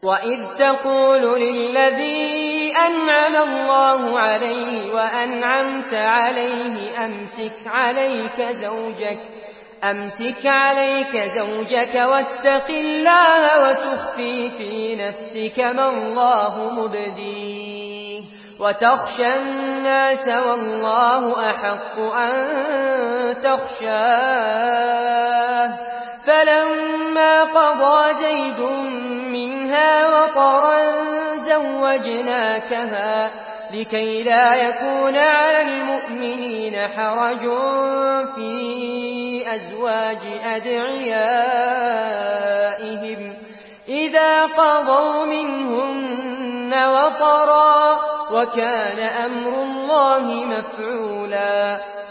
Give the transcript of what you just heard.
وَإِذْ تَقُولُ لِلَّذِي أَنْعَمَ اللَّهُ عَلَيْهِ وَأَنْعَمْتَ عَلَيْهِ أَمْسِكْ عَلَيْكَ زَوْجَكَ وَاتَّقِ اللَّهَ وَتُخْفِي فِي نَفْسِكَ مَا اللَّهُ مُبْدِيهِ وَتَخْشَى النَّاسَ وَاللَّهُ أَحَقُّ أَن تَخْشَاهُ فَلَمَّا قَضَىٰ زَيْدٌ مِّنْهَا وَطَرًا زَوَّجْنَاكَهَا لِكَيْ لَا يَكُونَ عَلَى الْمُؤْمِنِينَ حَرَجٌ فِي أَزْوَاجِ أَدْعِيَائِهِمْ إِذَا قَضَوْا مِنْهُنَّ وَطَرًا ۚ وَكَانَ أَمْرُ اللَّهِ مَفْعُولًا